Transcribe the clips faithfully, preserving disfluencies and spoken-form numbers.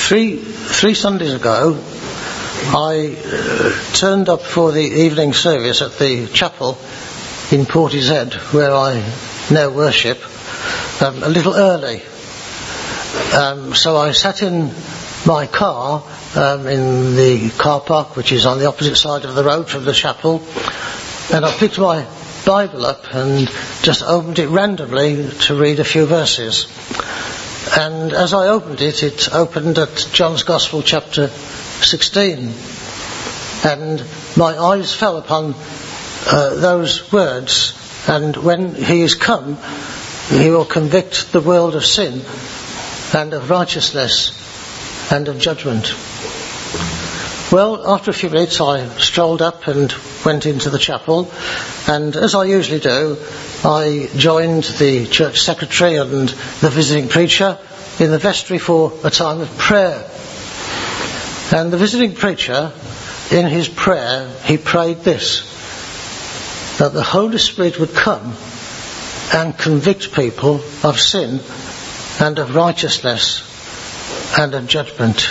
three three Sundays ago, I uh, turned up for the evening service at the chapel in Portishead, where I now worship, um, a little early. Um, so I sat in my car um, in the car park, which is on the opposite side of the road from the chapel, and I picked my Bible up and just opened it randomly to read a few verses. And as I opened it, it opened at John's Gospel chapter sixteen, and my eyes fell upon uh, those words, and when he is come, he will convict the world of sin and of righteousness and of judgment. Well, after a few minutes I strolled up and went into the chapel, and as I usually do, I joined the church secretary and the visiting preacher in the vestry for a time of prayer. And the visiting preacher, in his prayer, he prayed this: that the Holy Spirit would come and convict people of sin and of righteousness and of judgment.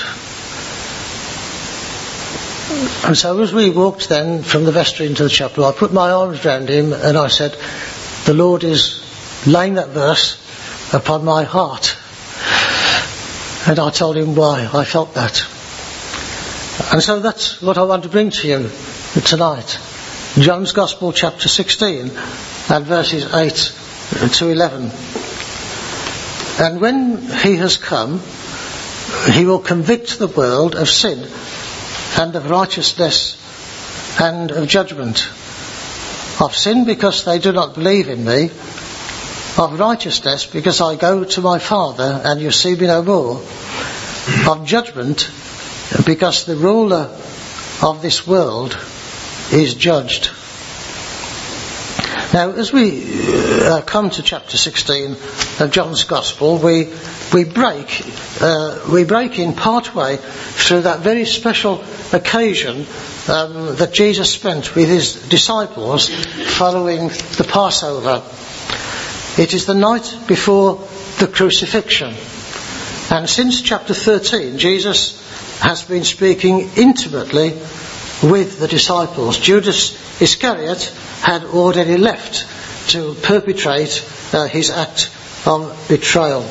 And so as we walked then from the vestry into the chapel, I put my arms round him and I said, the Lord is laying that verse upon my heart. And I told him why I felt that. And so that's what I want to bring to you tonight. John's Gospel chapter sixteen and verses eight to eleven. And when he has come, he will convict the world of sin and of righteousness and of judgment. Of sin, because they do not believe in me. Of righteousness, because I go to my Father and you see me no more. Of judgment, because the ruler of this world is judged. Now, as we uh, come to chapter sixteen of John's Gospel, we we break uh, we break in part way through that very special occasion um, that Jesus spent with his disciples following the Passover. It is the night before the crucifixion, and since chapter thirteen, Jesus has been speaking intimately with the disciples. Judas Iscariot had already left to perpetrate uh, his act of betrayal.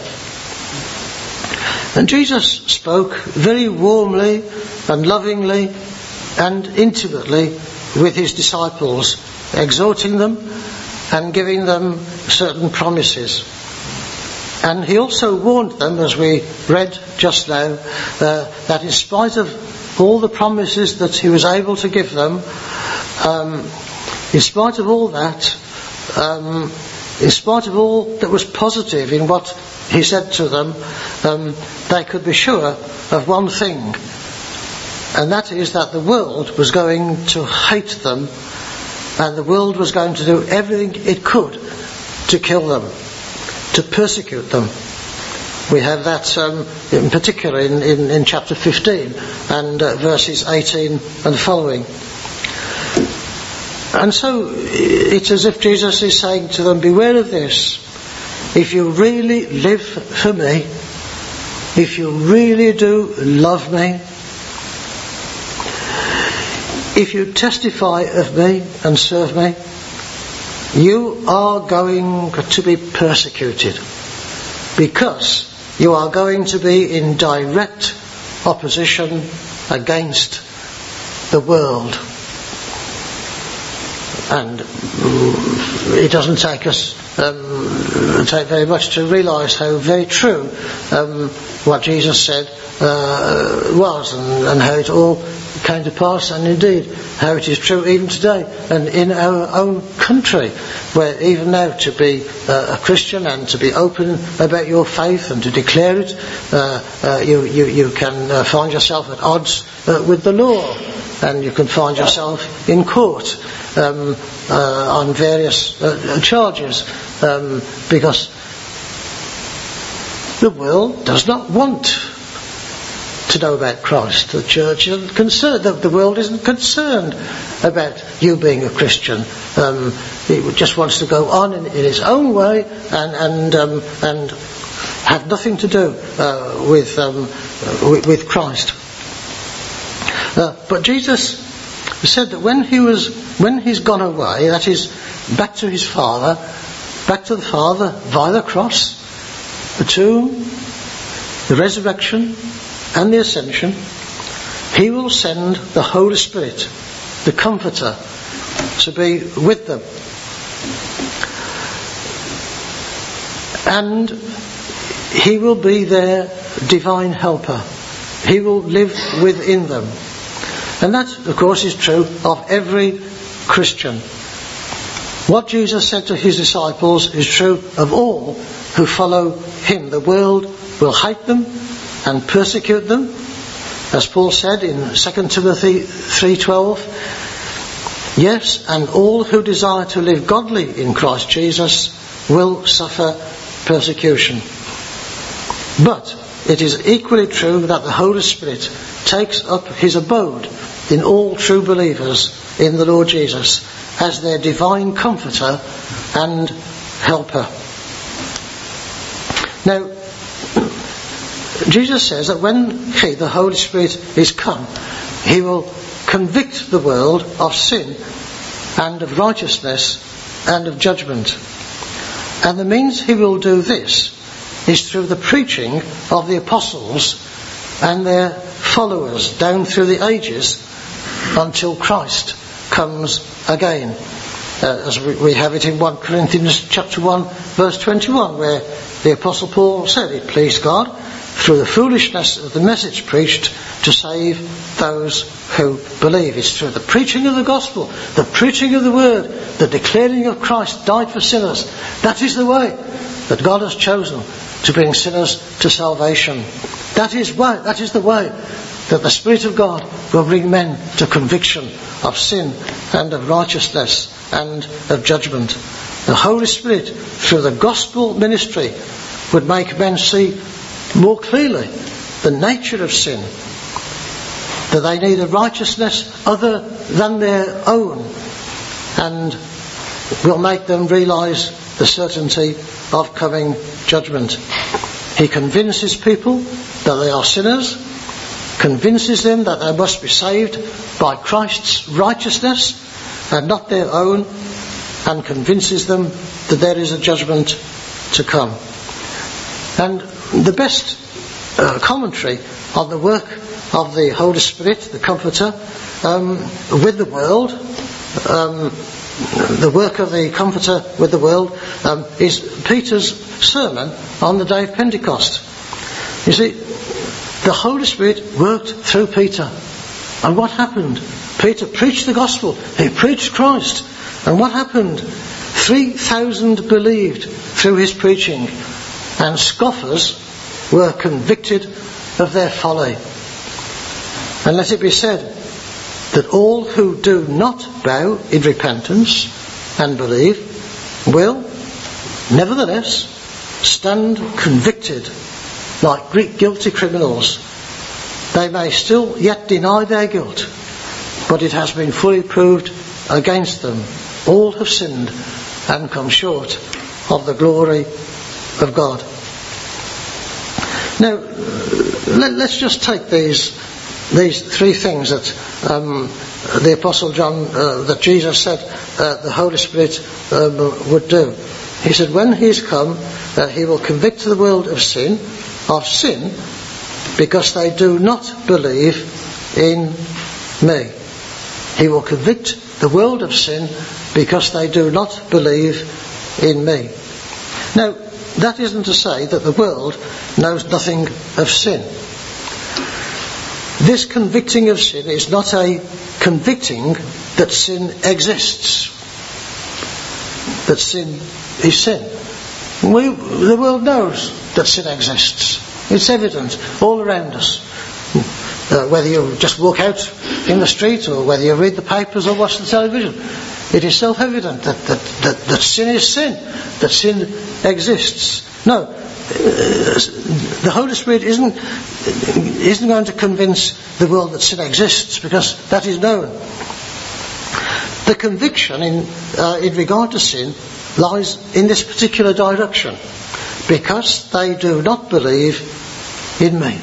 And Jesus spoke very warmly and lovingly and intimately with his disciples, exhorting them and giving them certain promises. And he also warned them, as we read just now, uh, that in spite of all the promises that he was able to give them, um, in spite of all that, um, in spite of all that was positive in what he said to them, um, they could be sure of one thing, and that is that the world was going to hate them, and the world was going to do everything it could to kill them, to persecute them. We have that um, in particular in, in, in chapter fifteen and uh, verses eighteen and following. And so it's as if Jesus is saying to them, beware of this. If you really live for me, if you really do love me, if you testify of me and serve me, you are going to be persecuted, because you are going to be in direct opposition against the world. And it doesn't take us um, take very much to realise how very true um, what Jesus said uh, was, and, and how it all came to pass, and indeed how it is true even today and in our own country, where even now to be uh, a Christian and to be open about your faith and to declare it, uh, uh, you, you, you can uh, find yourself at odds uh, with the law, and you can find yourself in court um, uh, on various uh, charges, um, because the world does not want to know about Christ. The church isn't concerned, the, the world isn't concerned about you being a Christian. Um, it just wants to go on in, in its own way and and um, and have nothing to do uh, with, um, with with Christ. Uh, but Jesus said that when he was when he's gone away, that is, back to his Father, back to the Father via the cross, the tomb, the resurrection, and the ascension, he will send the Holy Spirit, the Comforter, to be with them. And he will be their divine helper. He will live within them. And that, of course, is true of every Christian. What Jesus said to his disciples is true of all who follow him. The world will hate them and persecute them, as Paul said in Second Timothy three twelve. Yes, and all who desire to live godly in Christ Jesus will suffer persecution. But it is equally true that the Holy Spirit takes up his abode in all true believers in the Lord Jesus as their divine comforter and helper. Now, Jesus says that when he, the Holy Spirit, is come, he will convict the world of sin and of righteousness and of judgment. And the means he will do this is through the preaching of the apostles and their followers down through the ages until Christ comes again. Uh, as we, we have it in First Corinthians chapter one verse twenty-one, where the Apostle Paul said, "It pleased God through the foolishness of the message preached to save those who believe." It's through the preaching of the gospel, the preaching of the word, the declaring of Christ died for sinners. That is the way that God has chosen to bring sinners to salvation. That is why, that is the way that the Spirit of God will bring men to conviction of sin and of righteousness and of judgment. The Holy Spirit, through the gospel ministry, would make men see more clearly the nature of sin, that they need a righteousness other than their own, and will make them realise the certainty of coming judgment. He convinces people that they are sinners, convinces them that they must be saved by Christ's righteousness and not their own, and convinces them that there is a judgment to come. And the best uh, commentary on the work of the Holy Spirit, the Comforter, um, with the world, um, the work of the Comforter with the world, um, is Peter's sermon on the day of Pentecost. You see, the Holy Spirit worked through Peter. And what happened? Peter preached the gospel. He preached Christ. And what happened? three thousand believed through his preaching. And scoffers were convicted of their folly. And let it be said that all who do not bow in repentance and believe will, nevertheless, stand convicted like Greek guilty criminals. They may still yet deny their guilt, but it has been fully proved against them. All have sinned and come short of the glory of God. Now, let, let's just take these these three things that um, the Apostle John, uh, that Jesus said uh, the Holy Spirit um, would do. He said, when he is come, uh, he will convict the world of sin, of sin, because they do not believe in me. He will convict the world of sin because they do not believe in me. Now, that isn't to say that the world knows nothing of sin. This convicting of sin is not a convicting that sin exists, that sin is sin. We, the world knows that sin exists. It's evident all around us. Uh, whether you just walk out in the street or whether you read the papers or watch the television, it is self-evident that, that, that, that sin is sin, that sin exists. No, uh, the Holy Spirit isn't, isn't going to convince the world that sin exists, because that is known. The conviction in, uh, in regard to sin lies in this particular direction. because they do not believe in me.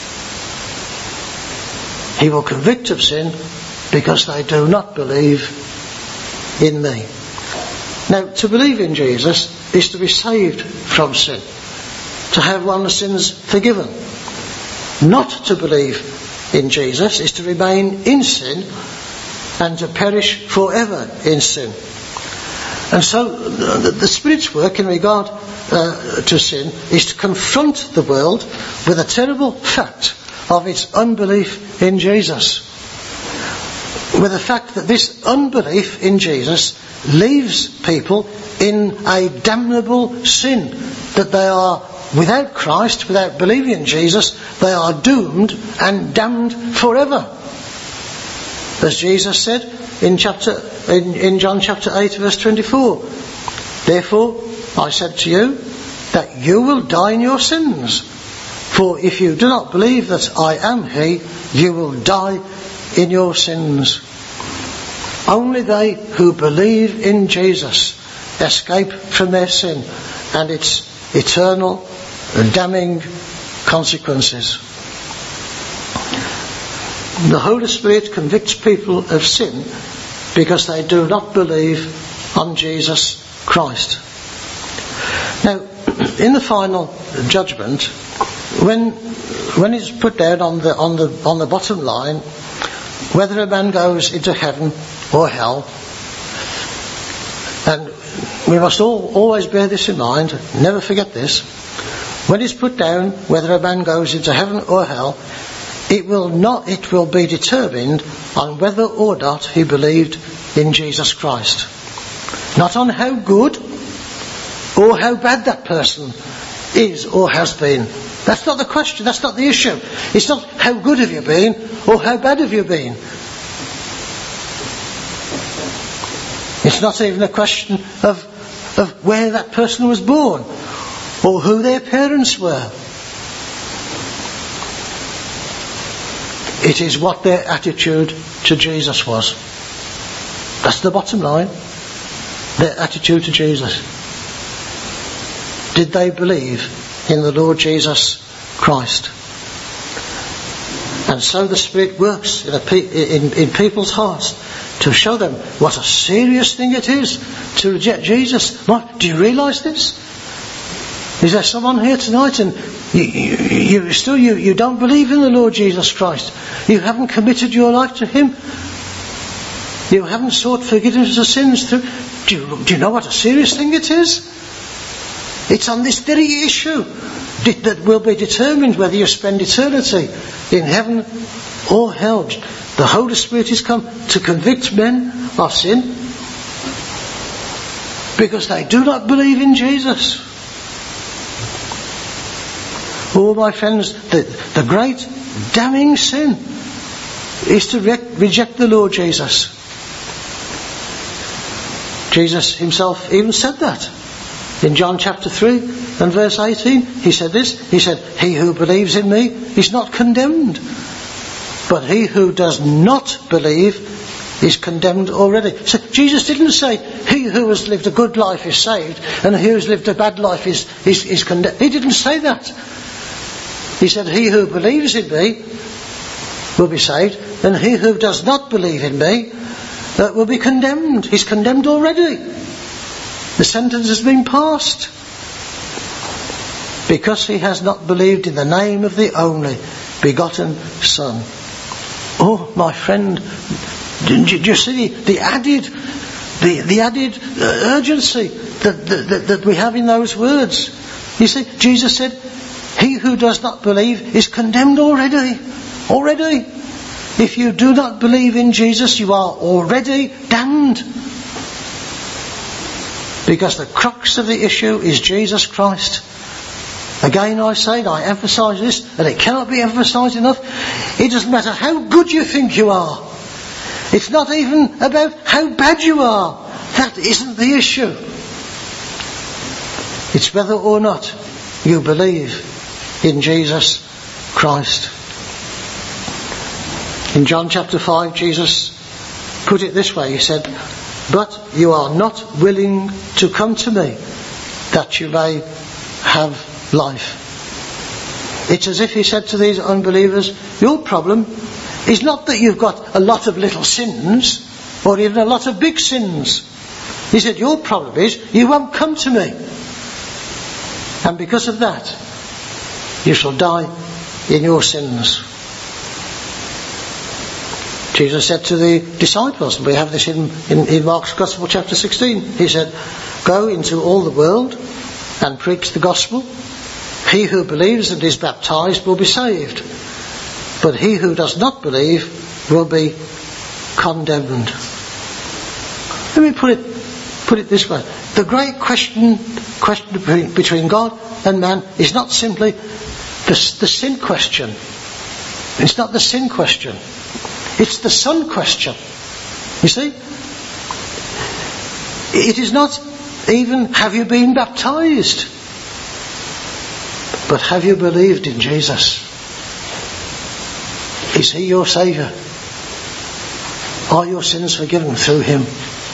He will convict of sin because they do not believe in me. Now, to believe in Jesus is to be saved from sin, to have one's sins forgiven. Not to believe in Jesus is to remain in sin and to perish forever in sin. And so the, the Spirit's work in regard uh, to sin is to confront the world with a terrible fact of its unbelief in Jesus. With the fact that this unbelief in Jesus leaves people in a damnable sin, that they are without Christ, without believing in Jesus, they are doomed and damned forever. As Jesus said in chapter in, in John chapter eight verse twenty-four, therefore I said to you that you will die in your sins, for if you do not believe that I am he, you will die in your sins. Only they who believe in Jesus escape from their sin and its eternal and damning consequences. The Holy Spirit convicts people of sin because they do not believe on Jesus Christ. Now, in the final judgment, when when it's put down on the on the on the bottom line, whether a man goes into heaven or hell, and we must all always bear this in mind, never forget this. When it's put down whether a man goes into heaven or hell, it will not it will be determined on whether or not he believed in Jesus Christ. Not on how good or how bad that person is or has been. That's not the question, that's not the issue. It's not how good have you been or how bad have you been. It's not even a question of, of where that person was born or who their parents were. It is what their attitude to Jesus was. That's the bottom line. Their attitude to Jesus. Did they believe in the Lord Jesus Christ? And so the Spirit works in, a pe- in, in people's hearts to show them what a serious thing it is to reject Jesus. What, do you realise this? Is there someone here tonight and you, you, you still you, you don't believe in the Lord Jesus Christ? You haven't committed your life to Him? You haven't sought forgiveness of sins through? Do you, do you know what a serious thing it is? It's on this very issue that will be determined whether you spend eternity in heaven or hell. The Holy Spirit has come to convict men of sin because they do not believe in Jesus. Oh, my friends, the, the great damning sin is to re- reject the Lord Jesus. Jesus himself even said that. In John chapter three and verse eighteen, he said this. He said, he who believes in me is not condemned, but he who does not believe is condemned already. So Jesus didn't say, he who has lived a good life is saved, and he who has lived a bad life is, is, is condemned. He didn't say that. He said, he who believes in me will be saved, and he who does not believe in me uh, will be condemned. He's condemned already. The sentence has been passed. Because he has not believed in the name of the only begotten Son. Oh, my friend, do, do you see the, the added, the, the added uh, urgency that, that, that we have in those words? You see, Jesus said, he who does not believe is condemned already. Already. If you do not believe in Jesus, you are already damned. Because the crux of the issue is Jesus Christ. Again I say, and I emphasise this, and it cannot be emphasised enough, it doesn't matter how good you think you are. It's not even about how bad you are. That isn't the issue. It's whether or not you believe in Jesus Christ. In John chapter five, Jesus put it this way. He said, but you are not willing to come to me, that you may have life. It's as if he said to these unbelievers, your problem is not that you've got a lot of little sins, or even a lot of big sins. He said, your problem is you won't come to me. And because of that, you shall die in your sins. Jesus said to the disciples, and we have this in, in, in Mark's Gospel chapter sixteen, he said, go into all the world and preach the gospel. He who believes and is baptized will be saved, but he who does not believe will be condemned. Let me put it put it this way. The great question question between, between God and man is not simply the, the sin question. It's not the sin question. It's the Son question. You see? It is not even have you been baptized, but have you believed in Jesus? Is he your Saviour? Are your sins forgiven through him?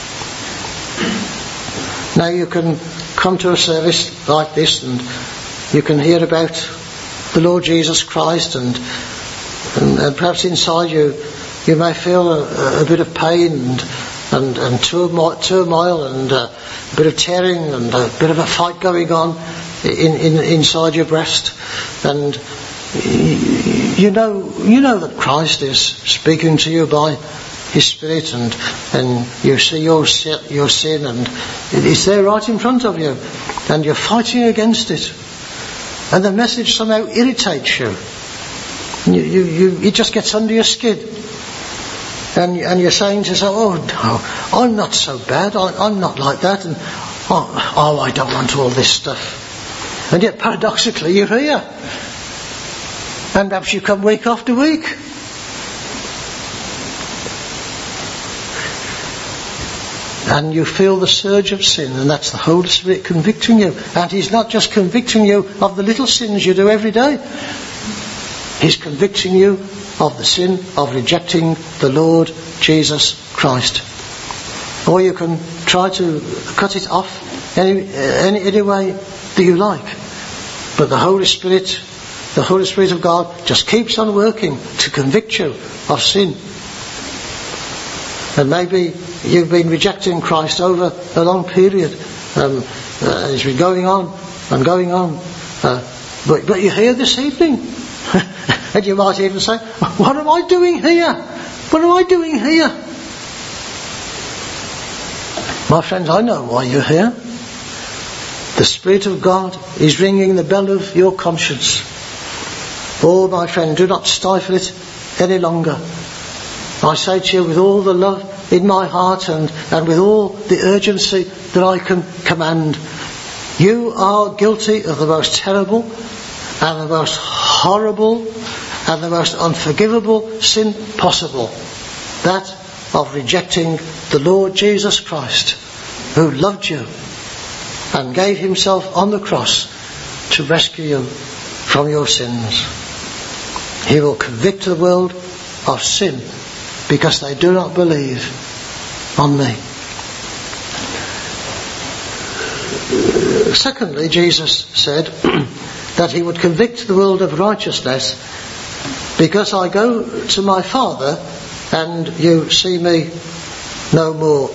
Now you can come to a service like this and you can hear about the Lord Jesus Christ, and, and, and perhaps inside you you may feel a, a bit of pain and, and, and turmoil, turmoil and uh, a bit of tearing and a bit of a fight going on in, in, inside your breast. And you know, you know that Christ is speaking to you by his Spirit, and, and you see your, your sin, and it's there right in front of you, and you're fighting against it. And the message somehow irritates you. You, you, you it just gets under your skin. And, and you're saying to yourself, oh no, I'm not so bad, I, I'm not like that, and oh, oh, I don't want all this stuff. And yet paradoxically you're here. And perhaps you come week after week. And you feel the surge of sin, and that's the Holy Spirit convicting you. And he's not just convicting you of the little sins you do every day. He's convicting you of the sin of rejecting the Lord Jesus Christ. Or you can try to cut it off any, any, any way that you like. But the Holy Spirit, the Holy Spirit of God just keeps on working to convict you of sin. And maybe you've been rejecting Christ over a long period. Um, uh, it's been going on and going on. Uh, but, but you're here this evening. And you might even say, what am I doing here? What am I doing here? My friends, I know why you're here. The Spirit of God is ringing the bell of your conscience. Oh, my friend, do not stifle it any longer. I say to you with all the love in my heart and, and with all the urgency that I can command, you are guilty of the most terrible and the most horrible and the most unforgivable sin possible. That of rejecting the Lord Jesus Christ, who loved you and gave himself on the cross to rescue you from your sins. He will convict the world of sin because they do not believe on me. Secondly, Jesus said that he would convict the world of righteousness because I go to my Father and you see me no more.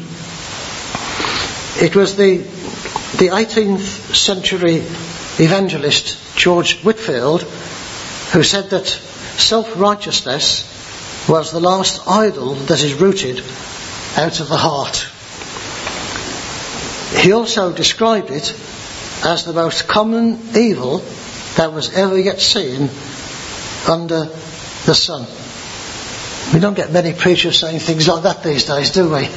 It was the the eighteenth century evangelist George Whitefield who said that self-righteousness was the last idol that is rooted out of the heart. He also described it as the most common evil that was ever yet seen under the sun. We don't get many preachers saying things like that these days, do we?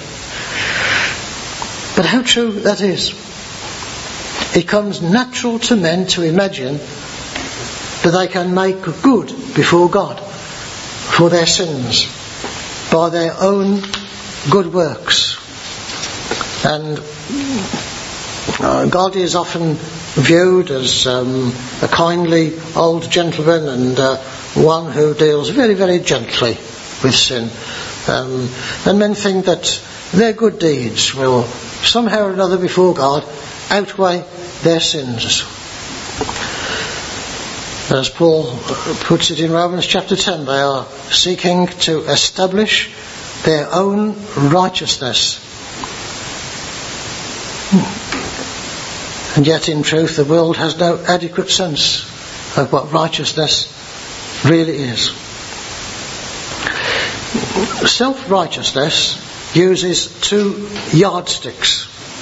But how true that is. It comes natural to men to imagine that they can make good before God for their sins by their own good works. And uh, God is often viewed as um, a kindly old gentleman and uh, one who deals very, very gently with sin. Um, and men think that their good deeds will somehow or another before God outweigh their sins. As Paul puts it in Romans chapter ten, they are seeking to establish their own righteousness. And yet in truth the world has no adequate sense of what righteousness really is. Self-righteousness uses two yardsticks.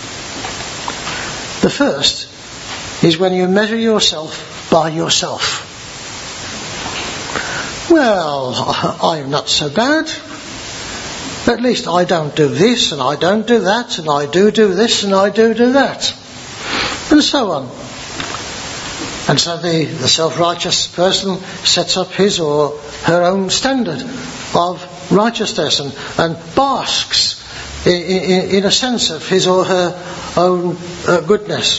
The first is when you measure yourself by yourself. Well, I'm not so bad. At least I don't do this and I don't do that and I do do this and I do do that. And so on. And so the, the self-righteous person sets up his or her own standard of righteousness and, and basks in, in, in a sense of his or her own uh, goodness.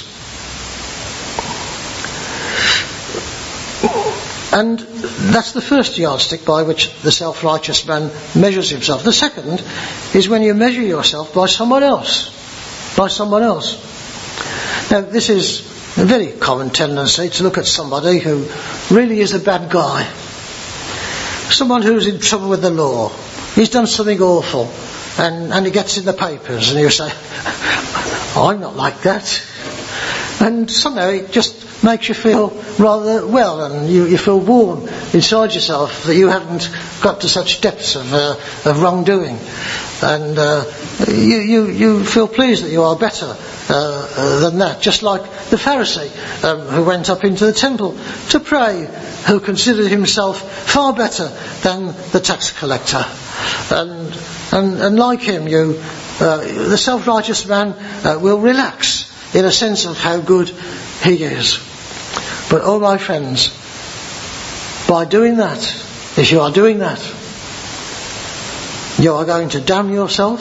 And that's the first yardstick by which the self-righteous man measures himself. The second is when you measure yourself by someone else. By someone else. Now, this is a very common tendency to look at somebody who really is a bad guy. Someone who's in trouble with the law. He's done something awful. And, and he gets in the papers and you say, I'm not like that. And somehow it just makes you feel rather well, and you, you feel warm inside yourself that you haven't got to such depths of, uh, of wrongdoing, and uh, you, you, you feel pleased that you are better uh, uh, than that, just like the Pharisee um, who went up into the temple to pray, who considered himself far better than the tax collector, and and, and like him, you uh, the self-righteous man uh, will relax in a sense of how good he is. But oh my friends, by doing that, if you are doing that, you are going to damn yourself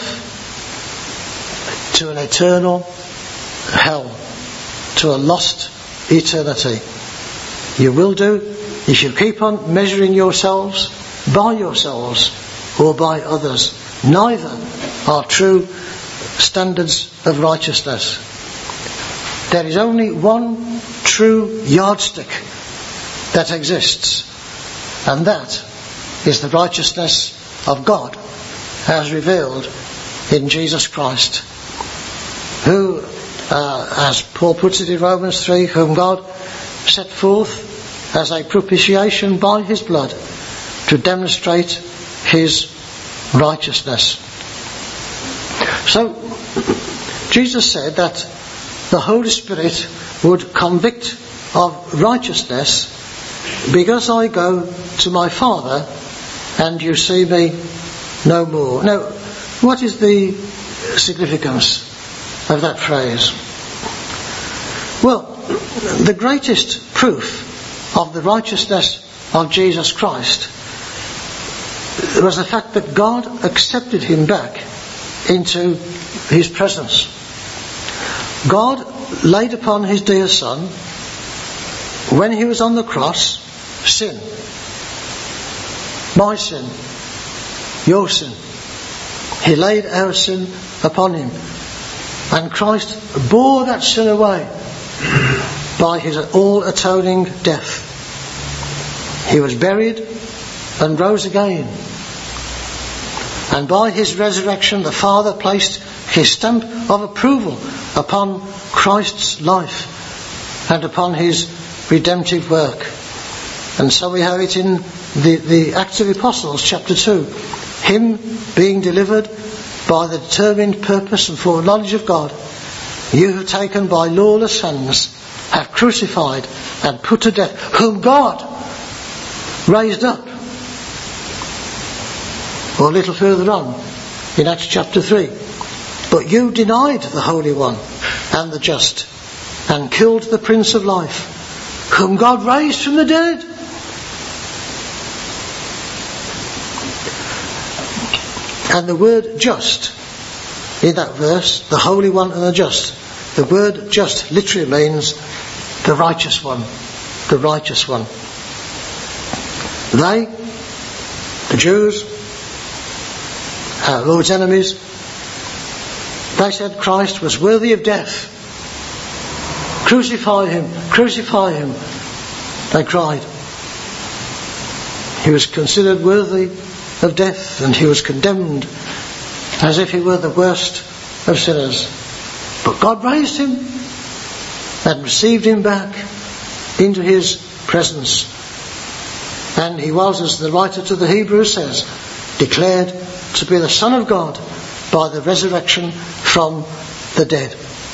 to an eternal hell, to a lost eternity. You will do if you keep on measuring yourselves by yourselves or by others. Neither are true standards of righteousness. There is only one true yardstick that exists, and that is the righteousness of God as revealed in Jesus Christ, who, uh, as Paul puts it in Romans three, whom God set forth as a propitiation by his blood to demonstrate his righteousness. So Jesus said that the Holy Spirit would convict of righteousness because I go to my Father and you see me no more. Now, what is the significance of that phrase? Well, the greatest proof of the righteousness of Jesus Christ was the fact that God accepted him back into his presence. God laid upon his dear Son, when he was on the cross, sin. My sin. Your sin. He laid our sin upon him. And Christ bore that sin away by his all-atoning death. He was buried and rose again. And by his resurrection the Father placed his stamp of approval upon Christ's life and upon his redemptive work. And so we have it in the, the Acts of the Apostles, chapter two. Him being delivered by the determined purpose and foreknowledge of God, you have taken by lawless hands, have crucified and put to death, whom God raised up. Or a little further on, in Acts chapter three. But you denied the Holy One and the Just, and killed the Prince of Life, whom God raised from the dead. And the word just, in that verse, the Holy One and the Just, the word just literally means the righteous one, the righteous one. They, the Jews, our Lord's enemies, they said Christ was worthy of death. Crucify him, crucify him, they cried. He was considered worthy of death, and he was condemned as if he were the worst of sinners. But God raised him and received him back into his presence. And he was, as the writer to the Hebrews says, declared to be the Son of God by the resurrection from the dead.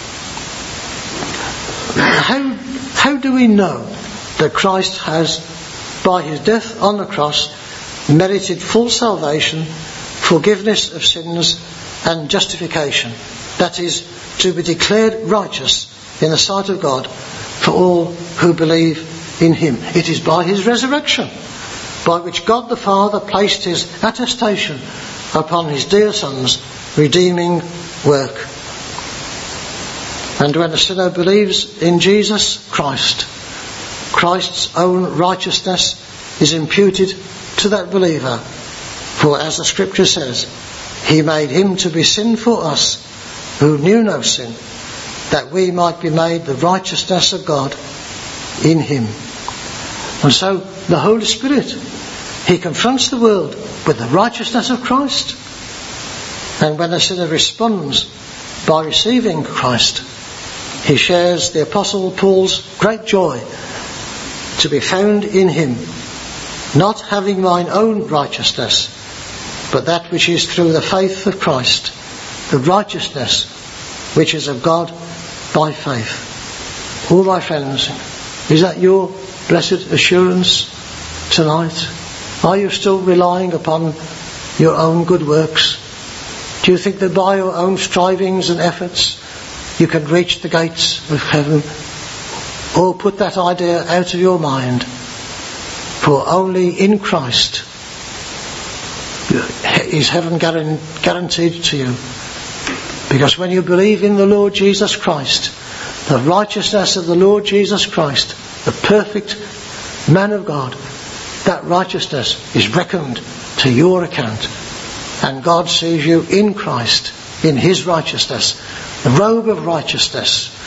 How, how do we know that Christ has, by his death on the cross, merited full salvation, forgiveness of sins and justification? That is, to be declared righteous in the sight of God for all who believe in him. It is by his resurrection by which God the Father placed his attestation upon his dear Son's redeeming work. And when a sinner believes in Jesus Christ, Christ's own righteousness is imputed to that believer. For as the scripture says, he made him to be sin for us who knew no sin, that we might be made the righteousness of God in him. And so the Holy Spirit, he confronts the world with the righteousness of Christ. And when a sinner responds by receiving Christ, he shares the Apostle Paul's great joy to be found in him, not having mine own righteousness, but that which is through the faith of Christ, the righteousness which is of God by faith. Oh, my friends, is that your blessed assurance tonight? Are you still relying upon your own good works? Do you think that by your own strivings and efforts you can reach the gates of heaven? Or put that idea out of your mind, for only in Christ is heaven guaranteed to you. Because when you believe in the Lord Jesus Christ, the righteousness of the Lord Jesus Christ, the perfect man of God, that righteousness is reckoned to your account. And God sees you in Christ, in his righteousness, the robe of righteousness,